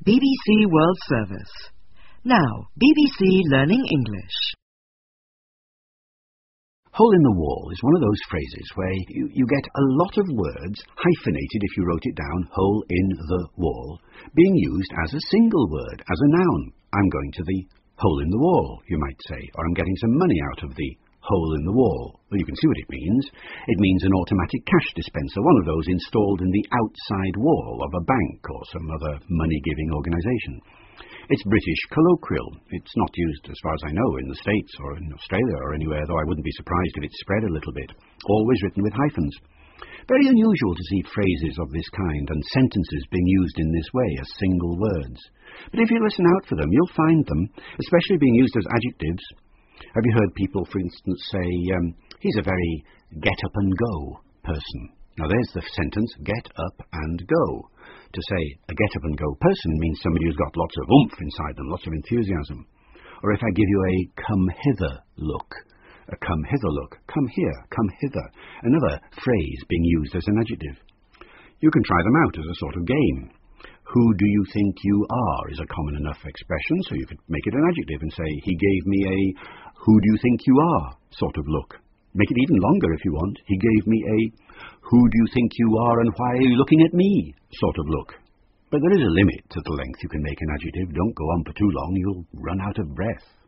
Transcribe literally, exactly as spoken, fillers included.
B B C World Service. Now, B B C Learning English. Hole in the wall is one of those phrases where you, you get a lot of words, hyphenated if you wrote it down, hole in the wall, being used as a single word, as a noun. I'm going to the hole in the wall, you might say, or I'm getting some money out of the hole in the wall. Well, you can see what it means. It means an automatic cash dispenser, one of those installed in the outside wall of a bank or some other money-giving organisation. It's British colloquial. It's not used, as far as I know, in the States or in Australia or anywhere, though I wouldn't be surprised if it spread a little bit. Always written with hyphens. Very unusual to see phrases of this kind and sentences being used in this way as single words. But if you listen out for them, you'll find them, especially being used as adjectives. Have you heard people, for instance, say, um, he's a very get-up-and-go person? Now there's the sentence, get up and go. To say a get-up-and-go person means somebody who's got lots of oomph inside them, lots of enthusiasm. Or if I give you a come-hither look, a come-hither look, come here, come hither, another phrase being used as an adjective. You can try them out as a sort of game. Who do you think you are is a common enough expression, so you could make it an adjective and say, he gave me a who do you think you are sort of look. Make it even longer if you want. He gave me a who do you think you are and why are you looking at me sort of look. But there is a limit to the length you can make an adjective. Don't go on for too long, you'll run out of breath.